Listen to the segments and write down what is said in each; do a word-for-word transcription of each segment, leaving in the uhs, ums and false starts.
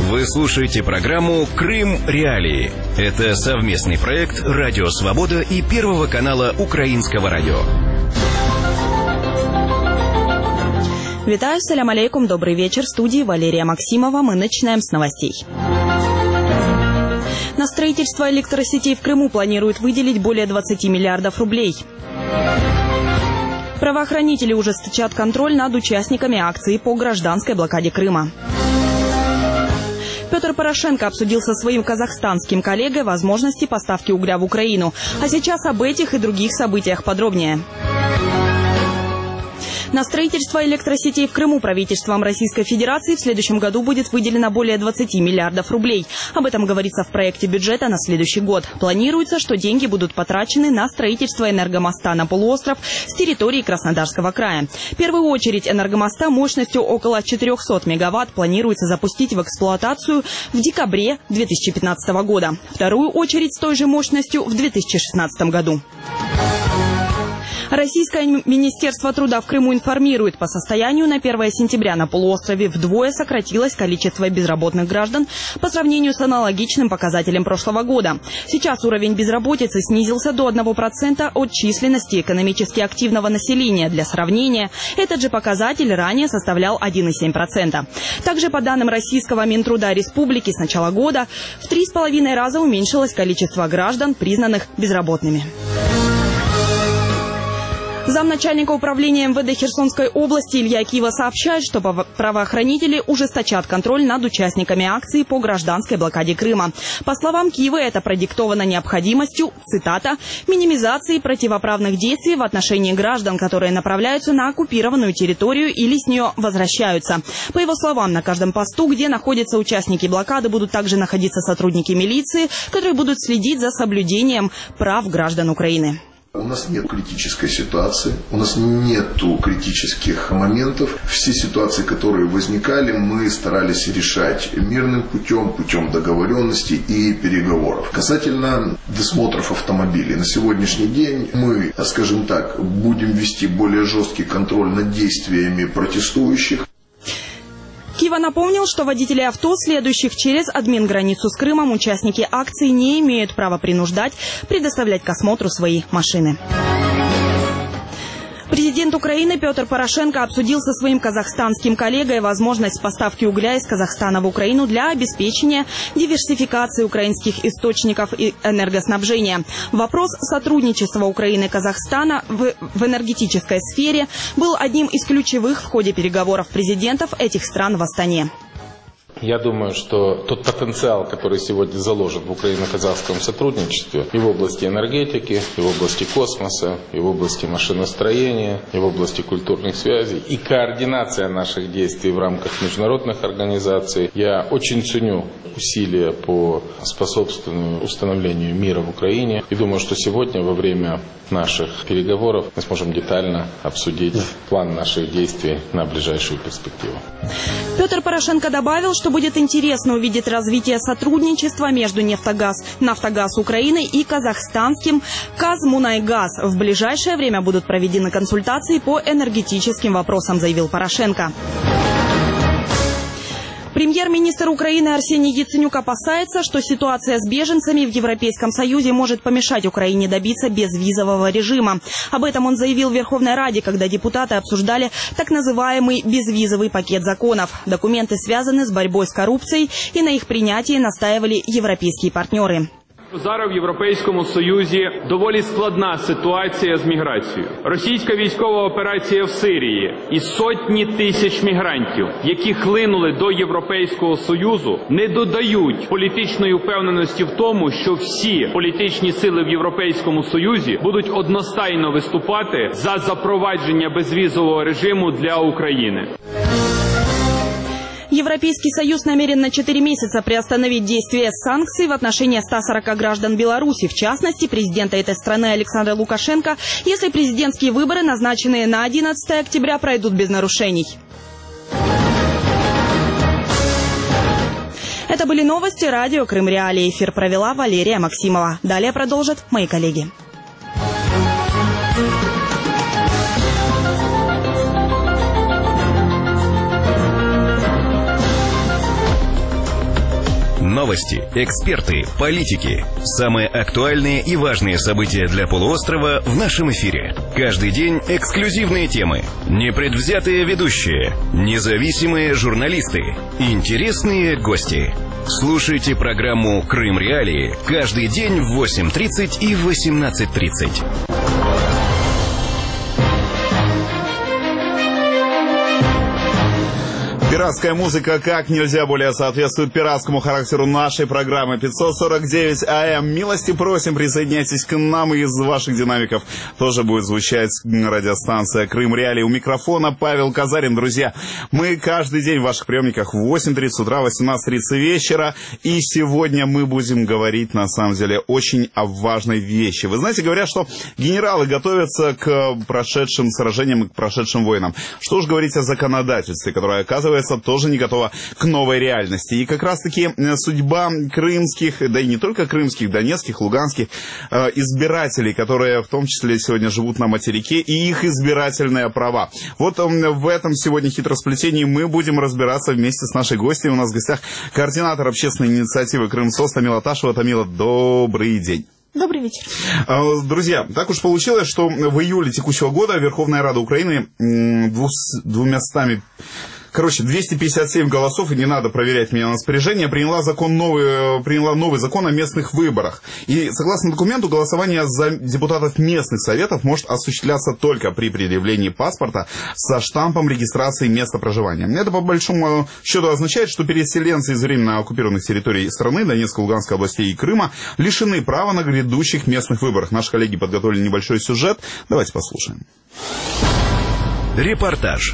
Вы слушаете программу «Крым. Реалии». Это совместный проект «Радио Свобода» и Первого канала Украинского радио. Витаю, салям алейкум, добрый вечер. В студии Валерия Максимова. Мы начинаем с новостей. На строительство электросетей в Крыму планируют выделить более двадцати миллиардов рублей. Правоохранители ужесточат контроль над участниками акции по гражданской блокаде Крыма. Петр Порошенко обсудил со своим казахстанским коллегой возможности поставки угля в Украину. А сейчас об этих и других событиях подробнее. На строительство электросетей в Крыму правительством Российской Федерации в следующем году будет выделено более двадцати миллиардов рублей. Об этом говорится в проекте бюджета на следующий год. Планируется, что деньги будут потрачены на строительство энергомоста на полуостров с территории Краснодарского края. В первую очередь энергомоста мощностью около четырёхсот мегаватт планируется запустить в эксплуатацию в декабре две тысячи пятнадцатого года. Вторую очередь с той же мощностью в две тысячи шестнадцатом году. Российское министерство труда в Крыму информирует, по состоянию на первое сентября на полуострове вдвое сократилось количество безработных граждан по сравнению с аналогичным показателем прошлого года. Сейчас уровень безработицы снизился до одного процента от численности экономически активного населения. Для сравнения, этот же показатель ранее составлял один и семь десятых процента. Также, по данным Российского Минтруда Республики, с начала года в три с половиной раза уменьшилось количество граждан, признанных безработными. Замначальника управления эм вэ дэ Херсонской области Илья Кива сообщает, что правоохранители ужесточат контроль над участниками акции по гражданской блокаде Крыма. По словам Кивы, это продиктовано необходимостью, цитата, минимизации противоправных действий в отношении граждан, которые направляются на оккупированную территорию или с нее возвращаются. По его словам, на каждом посту, где находятся участники блокады, будут также находиться сотрудники милиции, которые будут следить за соблюдением прав граждан Украины. У нас нет критической ситуации, у нас нету критических моментов. Все ситуации, которые возникали, мы старались решать мирным путем, путем договоренности и переговоров. Касательно досмотров автомобилей, на сегодняшний день мы, скажем так, будем вести более жесткий контроль над действиями протестующих. Кива напомнил, что водители авто, следующих через админграницу с Крымом, участники акции не имеют права принуждать предоставлять к осмотру свои машины. Президент Украины Петр Порошенко обсудил со своим казахстанским коллегой возможность поставки угля из Казахстана в Украину для обеспечения диверсификации украинских источников и энергоснабжения. Вопрос сотрудничества Украины и Казахстана в, в энергетической сфере был одним из ключевых в ходе переговоров президентов этих стран в Астане. Я думаю, что тот потенциал, который сегодня заложен в украино-казахском сотрудничестве и в области энергетики, и в области космоса, и в области машиностроения, и в области культурных связей, и координация наших действий в рамках международных организаций, я очень ценю усилия по способствованию установлению мира в Украине. И думаю, что сегодня во время наших переговоров мы сможем детально обсудить план наших действий на ближайшую перспективу. Петр Порошенко добавил, что будет интересно увидеть развитие сотрудничества между «Нефтогаз», «Нафтогаз Украины» и казахстанским «Казмунайгаз». В ближайшее время будут проведены консультации по энергетическим вопросам, заявил Порошенко. Премьер-министр Украины Арсений Яценюк опасается, что ситуация с беженцами в Европейском Союзе может помешать Украине добиться безвизового режима. Об этом он заявил в Верховной Раде, когда депутаты обсуждали так называемый безвизовый пакет законов. Документы связаны с борьбой с коррупцией, и на их принятии настаивали европейские партнеры. Зараз в Європейському Союзі доволі складна ситуація з міграцією. Російська військова операція в Сирії і сотні тисяч мігрантів, які хлинули до Європейського Союзу, не додають політичної впевненості в тому, що всі політичні сили в Європейському Союзі будуть одностайно виступати за запровадження безвізового режиму для України. Европейский Союз намерен на четыре месяца приостановить действие санкций в отношении ста сорока граждан Беларуси, в частности, президента этой страны Александра Лукашенко, если президентские выборы, назначенные на одиннадцатое октября, пройдут без нарушений. Это были новости радио «Крым. Реалии». Эфир провела Валерия Максимова. Далее продолжат мои коллеги. Новости, эксперты, политики. Самые актуальные и важные события для полуострова в нашем эфире. Каждый день эксклюзивные темы, непредвзятые ведущие, независимые журналисты, интересные гости. Слушайте программу «Крым Реалии» каждый день в восемь тридцать и восемнадцать тридцать. Пиратская музыка как нельзя более соответствует пиратскому характеру нашей программы. пятьсот сорок девять АМ. Милости просим, присоединяйтесь к нам, и из ваших динамиков тоже будет звучать радиостанция «Крым Реалии». У микрофона Павел Казарин. Друзья, мы каждый день в ваших приемниках в восемь тридцать утра, восемнадцать тридцать вечера. И сегодня мы будем говорить, на самом деле, очень о важной вещи. Вы знаете, говорят, что генералы готовятся к прошедшим сражениям и к прошедшим войнам. Что уж говорить о законодательстве, которое, оказывается, тоже не готова к новой реальности. И как раз-таки судьба крымских, да и не только крымских, донецких, луганских э, избирателей, которые в том числе сегодня живут на материке, и их избирательные права. Вот э, в этом сегодня хитросплетении мы будем разбираться вместе с нашей гостьей. У нас в гостях координатор общественной инициативы «Крымсос» Тамила Ташева. Тамила, добрый день. Добрый вечер. Друзья, так уж получилось, что в июле текущего года Верховная Рада Украины двумястами... Короче, двести пятьдесят семь голосов, и не надо проверять меня на распоряжение, приняла, закон новый, приняла новый закон о местных выборах. И согласно документу, голосование за депутатов местных советов может осуществляться только при предъявлении паспорта со штампом регистрации места проживания. Это по большому счету означает, что переселенцы из временно оккупированных территорий страны, Донецкой, Луганской областей и Крыма, лишены права на грядущих местных выборах. Наши коллеги подготовили небольшой сюжет. Давайте послушаем. Репортаж.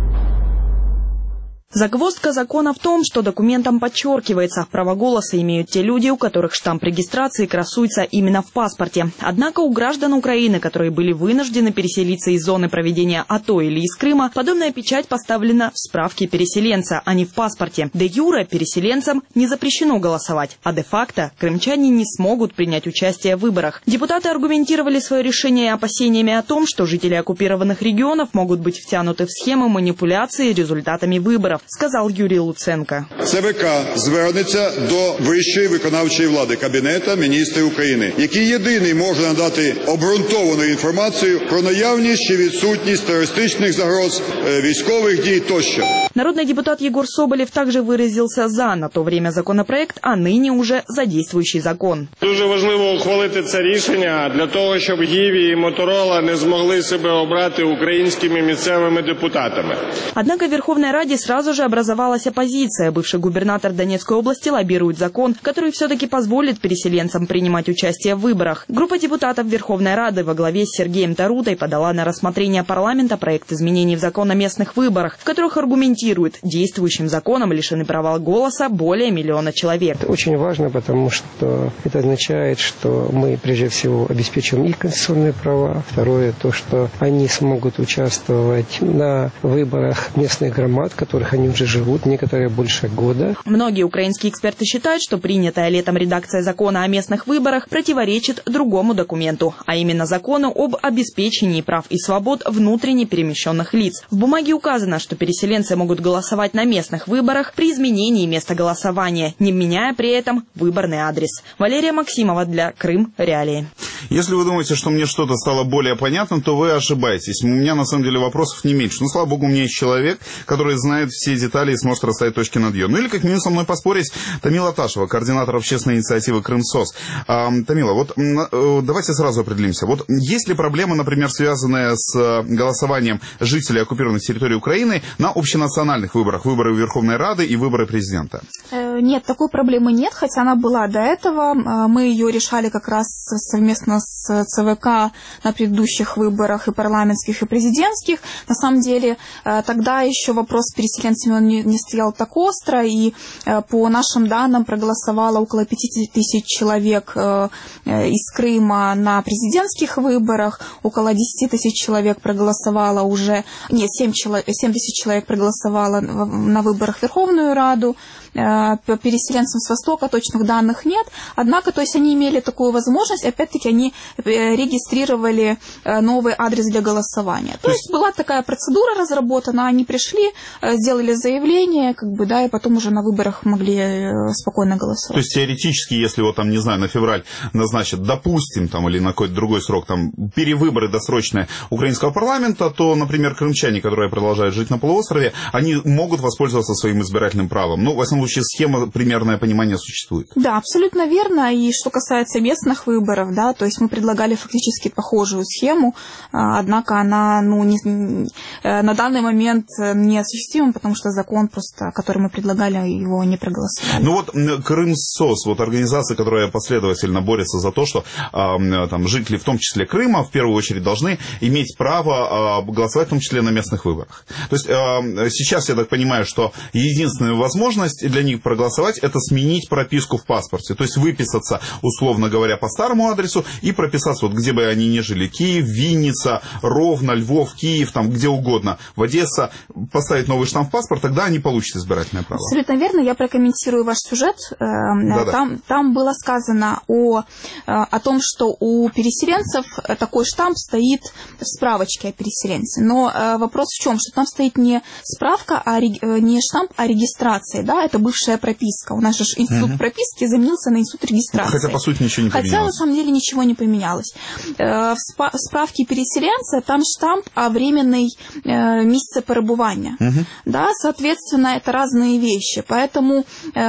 Загвоздка закона в том, что документом подчеркивается, право голоса имеют те люди, у которых штамп регистрации красуется именно в паспорте. Однако у граждан Украины, которые были вынуждены переселиться из зоны проведения АТО или из Крыма, подобная печать поставлена в справке переселенца, а не в паспорте. Де юре переселенцам не запрещено голосовать, а де-факто крымчане не смогут принять участие в выборах. Депутаты аргументировали свое решение опасениями о том, что жители оккупированных регионов могут быть втянуты в схему манипуляции результатами выборов, сказал Юрій Луценко. ЦВК звернеться до вищої виконавчої влади Кабінету міністрів України, який єдиний може надати обґрунтовану інформацію про наявність чи відсутність терористичних загроз, військових дій тощо. Народный депутат Егор Соболев также выразился за на то время законопроект, а ныне уже за действующий закон. Дуже важливо ухвалити це рішення для того, щоб Гіві і Моторола не змогли себе обрати українськими місцевими депутатами. Однако в Верховной Раде сразу же образовалась оппозиция. Бывший губернатор Донецкой области лоббирует закон, который все-таки позволит переселенцам принимать участие в выборах. Группа депутатов Верховной Рады во главе с Сергеем Тарутой подала на рассмотрение парламента проект изменений в закон о местных выборах, в которых аргументирует, действующим законом лишены права голоса более миллиона человек. Это очень важно, потому что это означает, что мы прежде всего обеспечим их конституционные права. Второе, то, что они смогут участвовать на выборах местных громад, в которых они уже живут, некоторые больше года. Многие украинские эксперты считают, что принятая летом редакция закона о местных выборах противоречит другому документу, а именно закону об обеспечении прав и свобод внутренне перемещенных лиц. В бумаге указано, что переселенцы могут голосовать на местных выборах при изменении места голосования, не меняя при этом выборный адрес. Валерия Максимова для Крым Реалии. Если вы думаете, что мне что-то стало более понятным, то вы ошибаетесь. У меня на самом деле вопросов не меньше. Но, слава богу, у меня есть человек, который знает все детали и сможет расставить точки над «ё». Ну или как минимум со мной поспорить Тамила Ташева, координатор общественной инициативы «Крымсос». А, Тамила, вот давайте сразу определимся. Вот есть ли проблемы, например, связанные с голосованием жителей оккупированных территорий Украины на общенациональных выборах, выборы Верховной Рады и выборы президента? Нет, такой проблемы нет, хотя она была до этого. Мы ее решали как раз совместно с ЦВК на предыдущих выборах и парламентских, и президентских. На самом деле тогда еще вопрос с переселенцами он не, не стоял так остро, и по нашим данным проголосовало около пятьдесят тысяч человек из Крыма на президентских выборах, около десять тысяч человек проголосовало уже, нет, семь тысяч человек проголосовало на выборах в Верховную Раду, переселенцам с Востока точных данных нет, однако, то есть они имели такую возможность, опять-таки они регистрировали новый адрес для голосования. То, то есть была такая процедура разработана, они пришли, сделали заявление, как бы, да, и потом уже на выборах могли спокойно голосовать. То есть теоретически, если вот там, не знаю, на февраль назначат, допустим, там, или на какой-то другой срок, там, перевыборы досрочные украинского парламента, то, например, крымчане, которые продолжают жить на полуострове, они могут воспользоваться своим избирательным правом. Ну, во всяком случае, схема, примерное понимание существует. Да, абсолютно верно. И что касается местных выборов, да, то есть мы предлагали фактически похожую схему, однако она, ну, не, на данный момент неосуществима, потому что закон просто, который мы предлагали, его не проголосовали. Ну вот Крымсос, вот организация, которая последовательно борется за то, что э, там жители, в том числе Крыма, в первую очередь должны иметь право э, голосовать, в том числе на местных выборах. То есть э, сейчас я так понимаю, что единственная возможность для них проголосовать — это сменить прописку в паспорте, то есть выписаться, условно говоря, по старому адресу и прописаться, вот где бы они ни жили, Киев, Винница, Ровно, Львов, Киев, там где угодно, в Одесса, поставить новый штамп в паспорт, тогда они получат избирательное право. Абсолютно верно, я прокомментирую ваш сюжет. Да-да. Там, там было сказано о, о том, что у переселенцев такой штамп стоит в справочке о переселенце. Но вопрос в чем? Что там стоит не справка, а не штамп, а регистрация. Да? Это бывшая прописка. У нас же институт угу. прописки заменился на институт регистрации. Хотя, по сути, ничего не поменялось. Хотя, на самом деле, ничего не поменялось. В справке переселенца там штамп о временной месте перебывания. Угу. Да? Соответственно, это разные вещи. Поэтому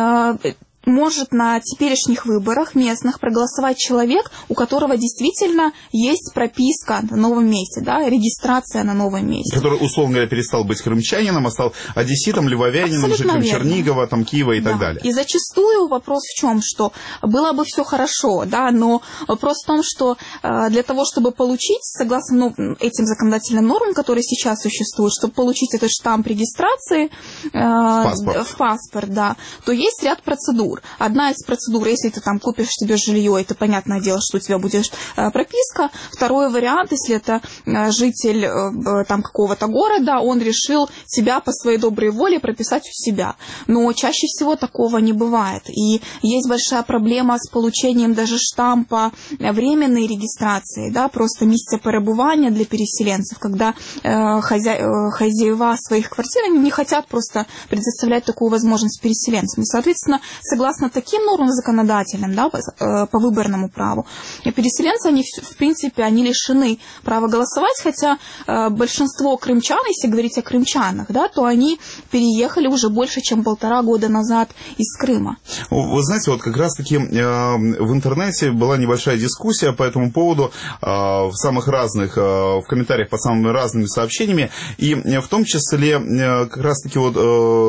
может на теперешних выборах местных проголосовать человек, у которого действительно есть прописка на новом месте, да, регистрация на новом месте. Который, условно говоря, перестал быть крымчанином, а стал одесситом, львовянином, жителем Чернигова, там, Киева и да. так далее. И зачастую вопрос в чем, что было бы все хорошо, да, но вопрос в том, что для того, чтобы получить, согласно ну, этим законодательным нормам, которые сейчас существуют, чтобы получить этот штамп регистрации в паспорт, в паспорт да, то есть ряд процедур. Одна из процедур, если ты там купишь себе жилье, это понятное дело, что у тебя будет э, прописка. Второй вариант, если это э, житель э, там какого-то города, он решил тебя по своей доброй воле прописать у себя. Но чаще всего такого не бывает. И есть большая проблема с получением даже штампа временной регистрации, да, просто место перебывания для переселенцев, когда э, хозя... э, хозяева своих квартир они не хотят просто предоставлять такую возможность переселенцам. И, соответственно, согласно таким нормам законодательным, да, по, по выборному праву, переселенцы, они, в принципе, они лишены права голосовать, хотя э, большинство крымчан, если говорить о крымчанах, да, то они переехали уже больше, чем полтора года назад из Крыма. Вы знаете, вот как раз-таки э, в интернете была небольшая дискуссия по этому поводу э, в самых разных, э, в комментариях под самыми разными сообщениями, и э, в том числе э, как раз-таки вот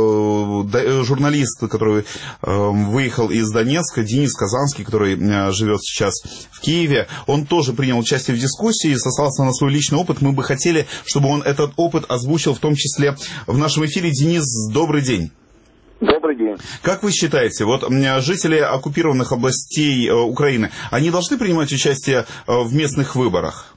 э, журналист, который э, выехал из Донецка, Денис Казанский, который э, живет сейчас в Киеве, он тоже принял участие в дискуссии и сослался на свой личный опыт. Мы бы хотели, чтобы он этот опыт озвучил в том числе в нашем эфире. Денис, добрый день. Добрый день. Как вы считаете, вот жители оккупированных областей э, Украины, они должны принимать участие э, в местных выборах?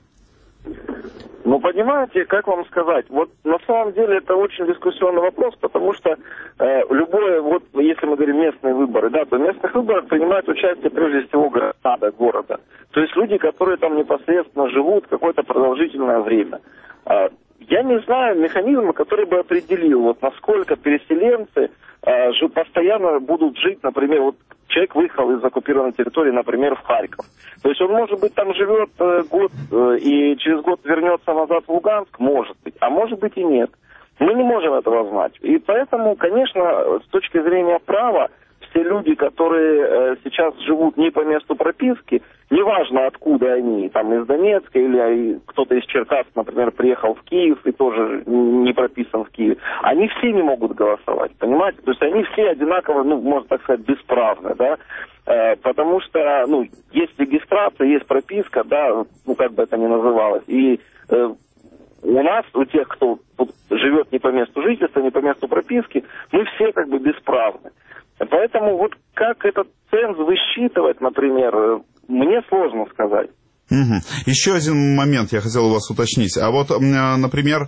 Ну, понимаете, как вам сказать, вот на самом деле это очень дискуссионный вопрос, потому что э, любое, вот если мы говорим местные выборы, да, то в местных выборах принимают участие прежде всего города, города. То есть люди, которые там непосредственно живут какое-то продолжительное время. Э, я не знаю механизма, который бы определил, вот насколько переселенцы э, же постоянно будут жить, например, вот человек выехал из оккупированной территории, например, в Харьков. То есть он, может быть, там живет э, год э, и через год вернется назад в Луганск, может быть, а может быть и нет. Мы не можем этого знать. И поэтому, конечно, с точки зрения права, все люди, которые э, сейчас живут не по месту прописки, неважно откуда они, там из Донецка или кто-то из Черкас, например, приехал в Киев и тоже не прописан в Киеве, они все не могут голосовать, понимаете? То есть они все одинаково, ну, можно так сказать, бесправны, да, э, потому что, ну, есть регистрация, есть прописка, да, ну, как бы это ни называлось, и э, у нас, у тех, кто тут живет не по месту жительства, не по месту прописки, мы все как бы бесправны. Поэтому вот как этот ценз высчитывать, например, мне сложно сказать. Угу. Еще один момент я хотел у вас уточнить. А вот, например,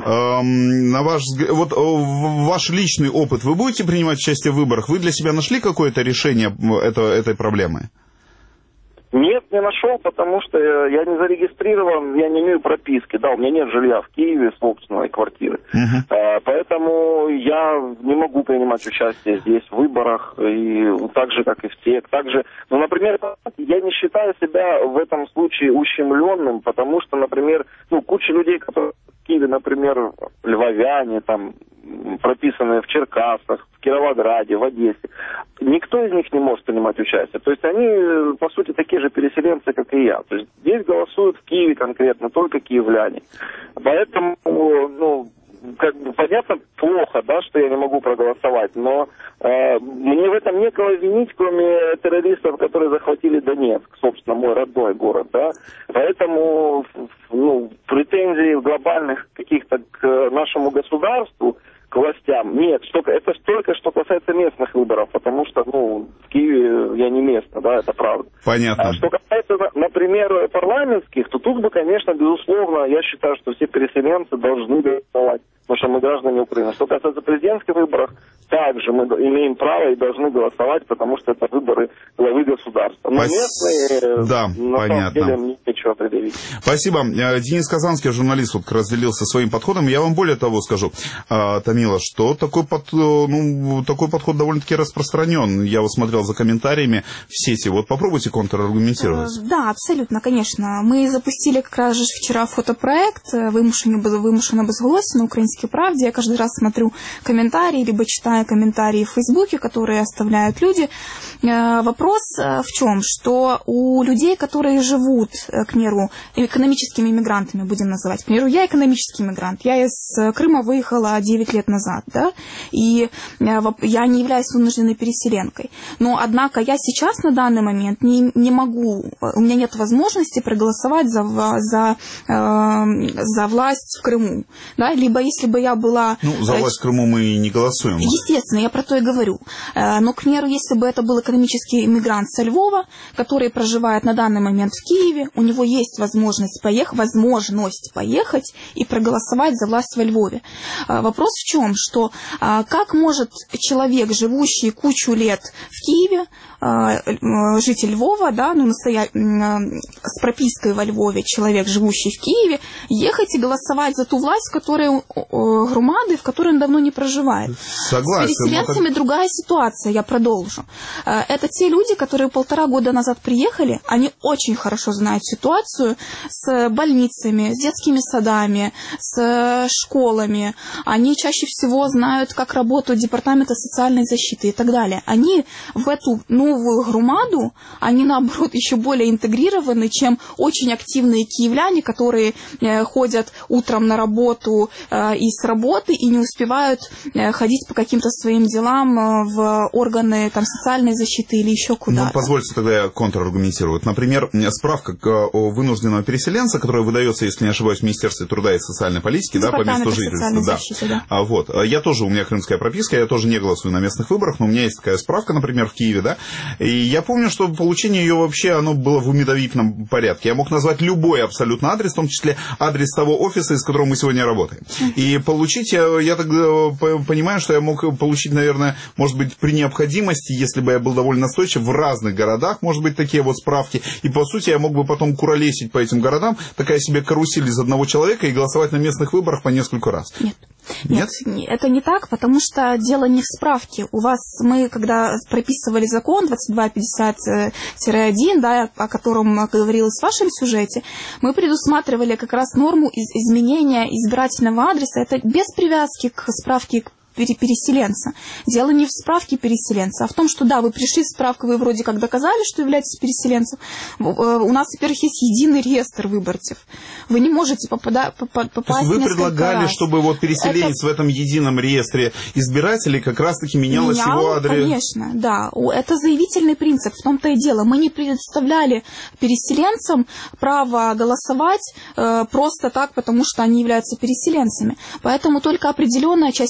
на ваш взгляд, вот ваш личный опыт, вы будете принимать участие в выборах? Вы для себя нашли какое-то решение этой проблемы? Нет, не нашел, потому что я не зарегистрирован, я не имею прописки, да, у меня нет жилья в Киеве, собственной квартиры. Uh-huh. А, поэтому я не могу принимать участие здесь в выборах, и так же, как и в ТЭК. Также, ну, например, я не считаю себя в этом случае ущемленным, потому что, например, ну, куча людей, которые в Киеве, например, львовяне, там, прописанные в Черкасах, в Кировограде, в Одессе, никто из них не может принимать участие. То есть они, по сути, такие же переселенцы, как и я. То есть здесь голосуют в Киеве конкретно только киевляне. Поэтому, ну, как бы понятно, плохо, да, что я не могу проголосовать, но э, мне в этом некого винить, кроме террористов, которые захватили Донецк, собственно, мой родной город, да. Поэтому, ну, претензий глобальных каких-то к нашему государству, к властям нет. Что, это только что касается местных выборов, потому что, ну, в Киеве я не местный, да, это правда. Понятно. А что касается, например, парламентских, то тут бы, конечно, безусловно, я считаю, что все переселенцы должны голосовать, потому что мы граждане Украины. Что касается президентских выборов, также мы имеем право и должны голосовать, потому что это выборы главы государства. Но Пос... местные, да, на понятно. самом деле, мне нечего предъявить. Спасибо. Денис Казанский, журналист, вот разделился своим подходом. Я вам более того скажу, Тамила, что такой, под, ну, такой подход довольно-таки распространен. Я вот смотрел за комментариями в сети. Вот попробуйте контраргументировать. Да, абсолютно, конечно. Мы запустили как раз же вчера фотопроект «Вимушені, вимушено безголосі» на «Украинской правде». Я каждый раз смотрю комментарии, либо читаю комментарии в Фейсбуке, которые оставляют люди. Вопрос в чем? Что у людей, которые живут, к примеру, экономическими мигрантами, будем называть. К примеру, я экономический мигрант. Я из Крыма выехала девять лет назад, да, и я не являюсь вынужденной переселенкой. Но, однако, я сейчас на данный момент не, не могу, у меня нет возможности проголосовать за, за, за власть в Крыму, да, либо если бы я была... Ну, за власть в Крыму мы не голосуем. Естественно, я про то и говорю. Но, к примеру, если бы это был экономический иммигрант со Львова, который проживает на данный момент в Киеве, у него есть возможность поехать, возможность поехать и проголосовать за власть во Львове. Вопрос в чем? Что как может человек, живущий кучу лет в Киеве, житель Львова, да, ну, настоя... с пропиской во Львове, человек, живущий в Киеве, ехать и голосовать за ту власть, в которой громады, в которой он давно не проживает. Согласен. С переселенцами так... другая ситуация, я продолжу. Это те люди, которые полтора года назад приехали, они очень хорошо знают ситуацию с больницами, с детскими садами, с школами. Они чаще всего знают, как работают департаменты социальной защиты и так далее. Они в эту новую громаду, они, наоборот, еще более интегрированы, чем очень активные киевляне, которые ходят утром на работу и с работы и не успевают ходить по каким-то своим делам в органы там, социальной защиты или еще куда-то. Ну, позвольте тогда я контраргументирую. Вот, например, справка о вынужденного переселенца, которая выдается, если не ошибаюсь, в Министерстве труда и социальной политики, да, по месту жительства. Да. Защиты, да. А вот, я тоже, у меня крымская прописка, я тоже не голосую на местных выборах, но у меня есть такая справка, например, в Киеве, да, и я помню, что получение ее вообще, оно было в умедовительном порядке. Я мог назвать любой абсолютно адрес, в том числе адрес того офиса, из которого мы сегодня работаем. И получить, я, я так понимаю, что я мог получить, наверное, может быть, при необходимости, если бы я был довольно настойчив, в разных городах, может быть, такие вот справки. И, по сути, я мог бы потом куролесить по этим городам, такая себе карусель из одного человека и голосовать на местных выборах по нескольку раз. Нет. Нет? Нет, это не так, потому что дело не в справке. У вас, мы, когда прописывали закон двадцать два пятьдесят один, да, о котором говорилось в вашем сюжете, мы предусматривали как раз норму из изменения избирательного адреса. Это без привязки к справке переселенца. Дело не в справке переселенца, а в том, что да, вы пришли с справкой, вы вроде как доказали, что являетесь переселенцем. У нас, во-первых, есть единый реестр выборцев. Вы не можете попадать, попасть То есть вы предлагали, раз. чтобы вот переселенец это... в этом едином реестре избирателей как раз-таки менялось Менял, его адрес? Конечно, да. Это заявительный принцип, в том-то и дело. Мы не предоставляли переселенцам право голосовать э, просто так, потому что они являются переселенцами. Поэтому только определенная часть переселенцев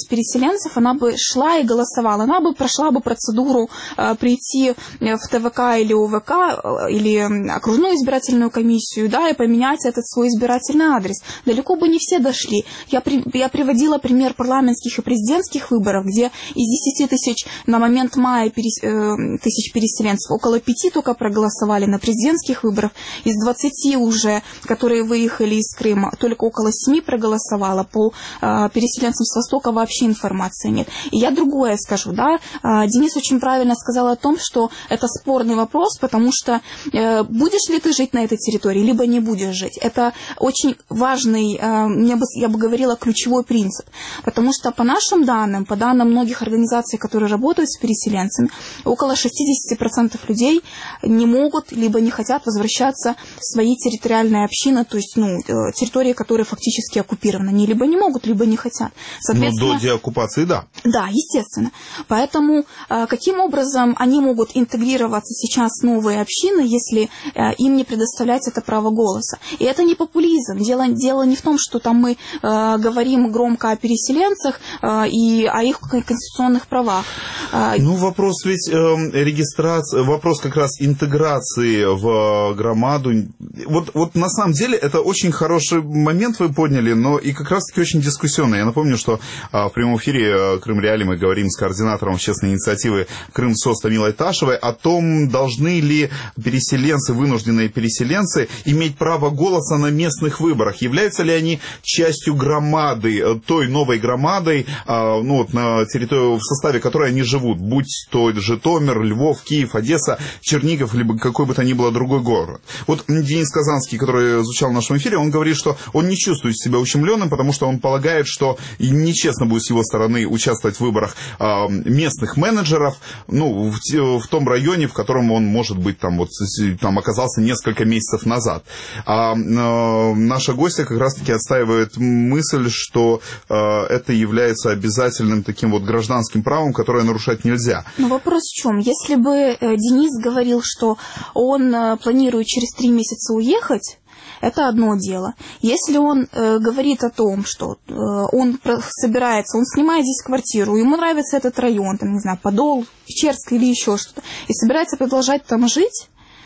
переселенцев, она бы шла и голосовала. Она бы прошла бы процедуру э, прийти в ТВК или ОВК, э, или окружную избирательную комиссию, да, и поменять этот свой избирательный адрес. Далеко бы не все дошли. Я, при, я приводила пример парламентских и президентских выборов, где из десяти тысяч на момент мая перес, э, тысяч переселенцев около пяти только проголосовали на президентских выборах. Из двадцати уже, которые выехали из Крыма, только около семи проголосовало. По э, переселенцам с Востока вообще информации нет. И я другое скажу, да, э, Денис очень правильно сказал о том, что это спорный вопрос, потому что э, будешь ли ты жить на этой территории, либо не будешь жить. Это очень важный, э, я, бы, я бы говорила, ключевой принцип. Потому что по нашим данным, по данным многих организаций, которые работают с переселенцами, около шестьдесят процентов людей не могут, либо не хотят возвращаться в свои территориальные общины, то есть ну, территории, которые фактически оккупированы. Они либо не могут, либо не хотят. Но до деоккупации, да. Да, естественно. Поэтому э, каким образом они могут интегрироваться сейчас в новые общины, если э, им не предоставлять это право голоса? И это не популизм. Дело, дело не в том, что там мы э, говорим громко о переселенцах э, и о их конституционных правах. Э, ну, вопрос ведь э, регистрации, вопрос как раз интеграции в громаду. Вот, вот на самом деле это очень хороший момент вы подняли, но и как раз-таки очень дискуссионный. Я напомню, что э, в прямом эфире Крым Реали мы говорим с координатором общественной инициативы Крым-СОС Тамилой Ташевой о том, должны ли переселенцы, вынужденные переселенцы, иметь право голоса на местных выборах. Являются ли они частью громады, той новой громадой, ну, вот, на территории, в составе которой они живут, будь то Житомир, Львов, Киев, Одесса, Чернигов, либо какой бы то ни было другой город. Вот Денис Казанский, который звучал в нашем эфире, он говорит, что он не чувствует себя ущемленным, потому что он полагает, что нечестно будет с его стороны участвовать в выборах местных менеджеров, ну, в, в том районе, в котором он, может быть, там, вот, там оказался несколько месяцев назад. А, а наша гостья как раз-таки отстаивает мысль, что а, это является обязательным таким вот гражданским правом, которое нарушать нельзя. Но вопрос в чем? Если бы Денис говорил, что он планирует через три месяца уехать, это одно дело. Если он э, говорит о том, что э, он собирается, он снимает здесь квартиру, ему нравится этот район, там, не знаю, Подол, Печерск или еще что-то, и собирается продолжать там жить,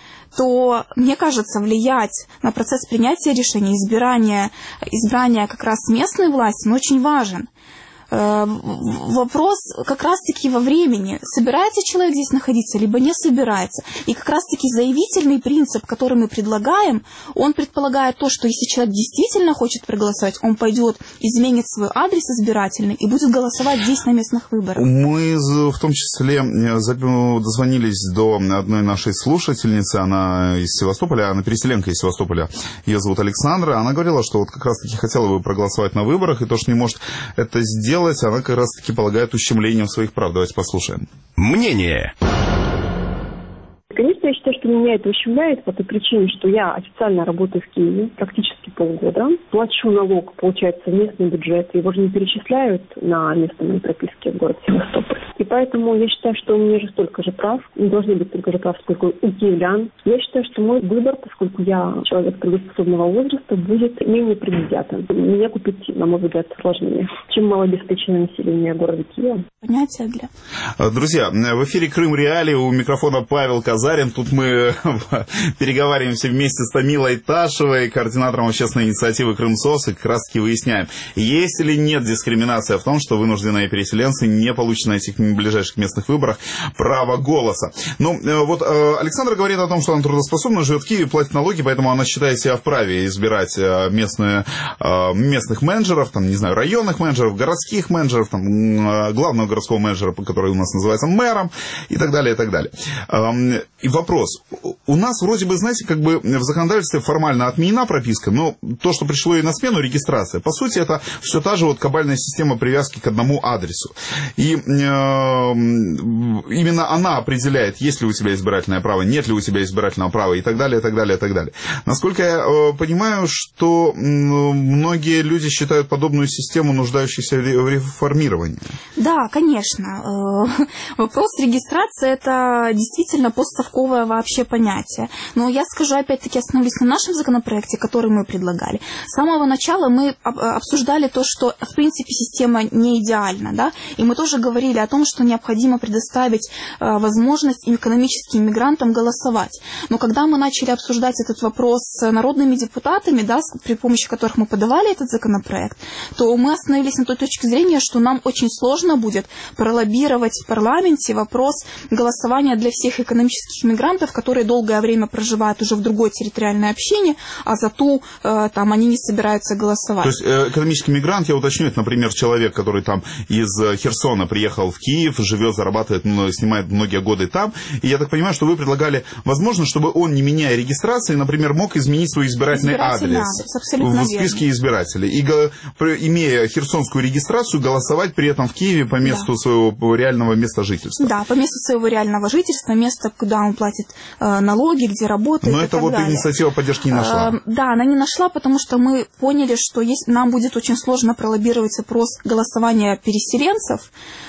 то, мне кажется, влиять на процесс принятия решений, избирания, избрания как раз местной власти, он очень важен. Вопрос как раз-таки во времени. Собирается человек здесь находиться, либо не собирается. И как раз-таки заявительный принцип, который мы предлагаем, он предполагает то, что если человек действительно хочет проголосовать, он пойдет, изменит свой адрес избирательный и будет голосовать здесь на местных выборах. Мы в том числе дозвонились до одной нашей слушательницы, она из Севастополя, она переселенка из Севастополя, ее зовут Александра. Она говорила, что вот как раз-таки хотела бы проголосовать на выборах, и то, что не может это сделать, она как раз-таки полагает ущемлением своих прав. Давайте послушаем. Мнение. Конечно, я считаю, что меня это ущемляет по той причине, что я официально работаю в Киеве практически полгода. Плачу налог, получается, в местный бюджет. Его же не перечисляют на место моей прописки в городе Севастополь. И поэтому я считаю, что у меня же столько же прав. Не должны быть столько же прав, сколько у киевлян. Я считаю, что мой выбор, поскольку я человек трудоспособного возраста, будет менее предвзятым. Меня купить, на мой взгляд, сложнее, чем малообеспеченное население города Киева. Понятие для... Друзья, в эфире Крым Реали, у микрофона Павел Казарин. Тут мы переговариваемся вместе с Тамилой Ташевой, координатором общественной инициативы Крым-СОС, и как раз таки выясняем, есть или нет дискриминация в том, что вынужденные переселенцы не получат на этих ближайших местных выборах право голоса. Ну, вот Александра говорит о том, что она трудоспособна, живет в Киеве, платит налоги, поэтому она считает себя вправе избирать местные, местных менеджеров, там, не знаю, районных менеджеров, городских менеджеров, там, главного городского менеджера, который у нас называется мэром, и так далее, и так далее. И вопрос. У нас вроде бы, знаете, как бы в законодательстве формально отменена прописка, но то, что пришло ей на смену, регистрация. По сути, это все та же вот кабальная система привязки к одному адресу. И э, именно она определяет, есть ли у тебя избирательное право, нет ли у тебя избирательного права, и так далее, и так далее, и так далее. Насколько я э, понимаю, что э, многие люди считают подобную систему нуждающейся в реформировании. Да, конечно. Вопрос регистрации – это действительно постсоветская совковое вообще понятие. Но я скажу, опять-таки, остановлюсь на нашем законопроекте, который мы предлагали. С самого начала мы обсуждали то, что, в принципе, система не идеальна, да, и мы тоже говорили о том, что необходимо предоставить возможность экономическим мигрантам голосовать. Но когда мы начали обсуждать этот вопрос с народными депутатами, да, при помощи которых мы подавали этот законопроект, то мы остановились на той точке зрения, что нам очень сложно будет пролоббировать в парламенте вопрос голосования для всех экономических мигрантов, которые долгое время проживают уже в другой территориальной общине, а за ту э, там они не собираются голосовать. То есть э, экономический мигрант, я уточню, это, например, человек, который там из Херсона приехал в Киев, живет, зарабатывает, ну, снимает многие годы там, и я так понимаю, что вы предлагали возможность, чтобы он, не меняя регистрации, например, мог изменить свой избирательный, избирательный адрес, адрес в списке верно. избирателей, и, имея херсонскую регистрацию, голосовать при этом в Киеве по месту да. своего реального места жительства. Да, по месту своего реального жительства, место, куда он платит э, налоги, где работает. Но это вот далее. Инициатива поддержки не нашла. Э, да, она не нашла, потому что мы поняли, что есть, нам будет очень сложно пролоббировать вопрос голосования переселенцев.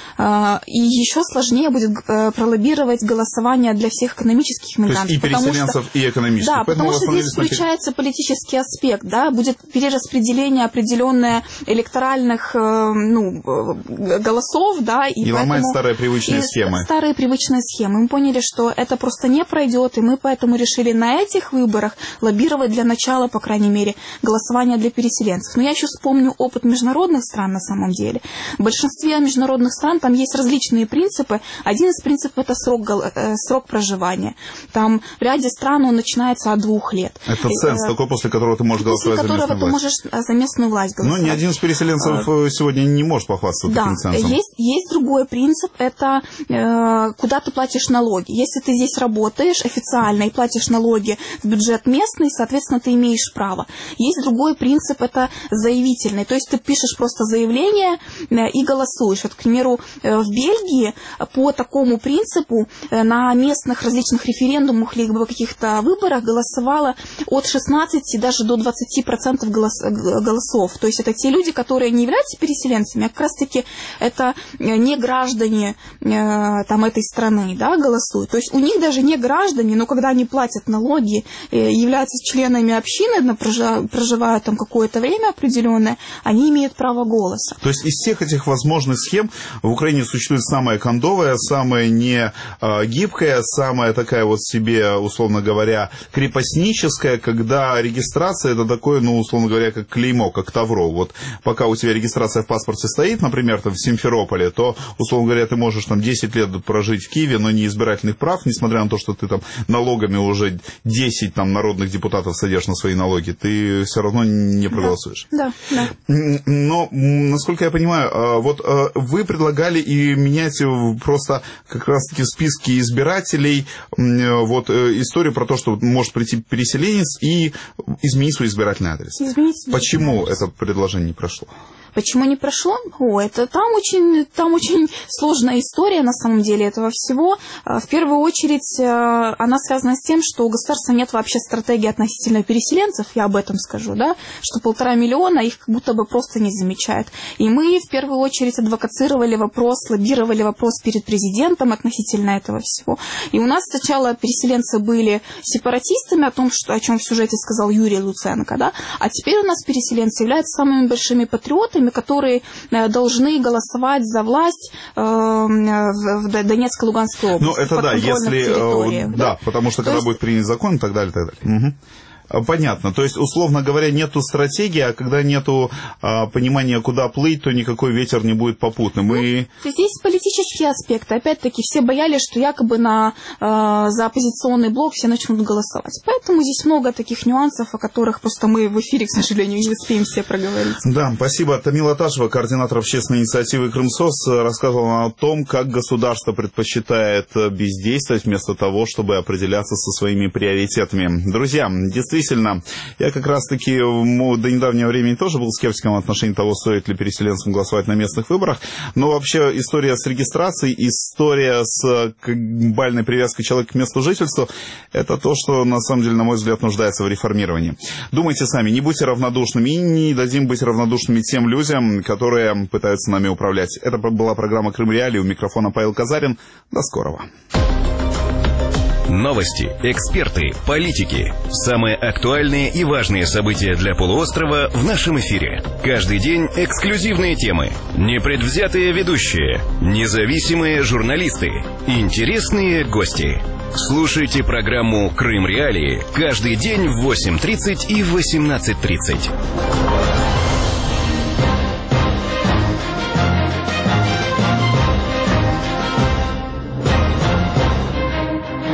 И еще сложнее будет пролоббировать голосование для всех экономических мигрантов. То есть и переселенцев, что, и экономических. Да, потому что здесь включается политический аспект, да, будет перераспределение определенное электоральных ну, голосов, да. И, и ломать старые привычные и схемы. Старые привычные схемы. Мы поняли, что это просто не пройдет, и мы поэтому решили на этих выборах лоббировать для начала, по крайней мере, голосование для переселенцев. Но я еще вспомню опыт международных стран на самом деле. В большинстве международных стран там есть различные принципы. Один из принципов – это срок, э, срок проживания. Там в ряде стран он начинается от двух лет. Это ценз э, такой, после которого ты можешь голосовать за местную власть. После которого ты можешь за местную власть голосовать. Но ни один из переселенцев а, сегодня не может похвастаться да, таким цензом. Есть, есть другой принцип – это э, куда ты платишь налоги. Если ты здесь работаешь официально и платишь налоги в бюджет местный, соответственно, ты имеешь право. Есть другой принцип – это заявительный. То есть ты пишешь просто заявление э, и голосуешь. Вот, к примеру, в Бельгии по такому принципу на местных различных референдумах либо каких-то выборах голосовало от шестнадцати даже до двадцати процентов голос, голосов. То есть это те люди, которые не являются переселенцами, а как раз-таки это не граждане там, этой страны, да, голосуют. То есть у них даже не граждане, но когда они платят налоги, являются членами общины, проживают там какое-то время определенное, они имеют право голоса. То есть из всех этих возможных схем в Украине существует самая кондовая, самая не э, гибкая, самая такая вот себе, условно говоря, крепостническая, когда регистрация это такое, ну, условно говоря, как клеймо, как тавро. Вот пока у тебя регистрация в паспорте стоит, например, там в Симферополе, то, условно говоря, ты можешь там десять лет прожить в Киеве, но не избирательных прав, несмотря на то, что ты там налогами уже десять там народных депутатов содержишь на свои налоги, ты все равно не проголосуешь. Да, да. Но, насколько я понимаю, вот вы предлагали и менять просто как раз-таки в списке избирателей вот историю про то, что может прийти переселенец и изменить свой избирательный адрес. Изменить Почему это предложение не прошло? Почему не прошло? О, это там очень, там очень сложная история на самом деле этого всего. В первую очередь она связана с тем, что у государства нет вообще стратегии относительно переселенцев, я об этом скажу, да, что полтора миллиона их как будто бы просто не замечают. И мы в первую очередь адвокацировали вопрос, лоббировали вопрос перед президентом относительно этого всего. И у нас сначала переселенцы были сепаратистами, о том, что, о чем в сюжете сказал Юрий Луценко, да, а теперь у нас переселенцы являются самыми большими патриотами, которые должны голосовать за власть э, в Донецкой и Луганской области. Ну, это да, если... Э, да, да, потому что То когда есть... будет принят закон и так далее, и так далее. Угу. Понятно. То есть, условно говоря, нету стратегии, а когда нету а, понимания, куда плыть, то никакой ветер не будет попутным. Ну, и... Здесь политические аспекты. Опять-таки, все боялись, что якобы на, а, за оппозиционный блок все начнут голосовать. Поэтому здесь много таких нюансов, о которых просто мы в эфире, к сожалению, не успеем все проговорить. Да, спасибо. Тамила Ташева, координатор общественной инициативы «Крымсос», рассказывала о том, как государство предпочитает бездействовать вместо того, чтобы определяться со своими приоритетами. Друзья, действительно, Действительно, я как раз-таки до недавнего времени тоже был скептиком в отношении того, стоит ли переселенцам голосовать на местных выборах, но вообще история с регистрацией, история с глобальной привязкой человека к месту жительства, это то, что, на самом деле, на мой взгляд, нуждается в реформировании. Думайте сами, не будьте равнодушными и не дадим быть равнодушными тем людям, которые пытаются нами управлять. Это была программа «Крым Реалии», у микрофона Павел Казарин. До скорого. Новости, эксперты, политики. Самые актуальные и важные события для полуострова в нашем эфире. Каждый день эксклюзивные темы, непредвзятые ведущие, независимые журналисты, интересные гости. Слушайте программу «Крым Реалии» каждый день в восемь тридцать и восемнадцать тридцать.